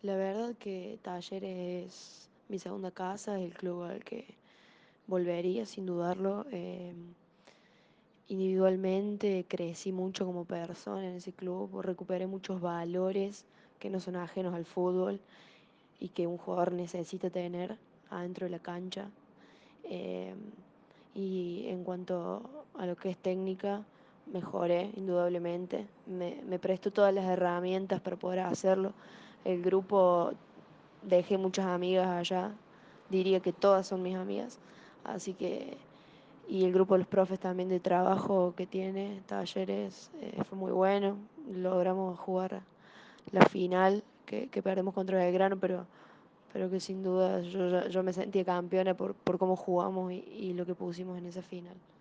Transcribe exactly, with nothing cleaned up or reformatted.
La verdad que Talleres es mi segunda casa, es el club al que volvería sin dudarlo. Eh, individualmente crecí mucho como persona en ese club, recuperé muchos valores que no son ajenos al fútbol y que un jugador necesita tener adentro de la cancha. Eh, y en cuanto a lo que es técnica, mejoré indudablemente. Me, me prestó todas las herramientas para poder hacerlo. El grupo, dejé muchas amigas allá, diría que todas son mis amigas. Así que, y el grupo de los profes también de trabajo que tiene, talleres, eh, fue muy bueno. Logramos jugar la final que, que perdemos contra Belgrano, pero pero que sin duda yo, yo, yo me sentía campeona por, por cómo jugamos y, y lo que pusimos en esa final.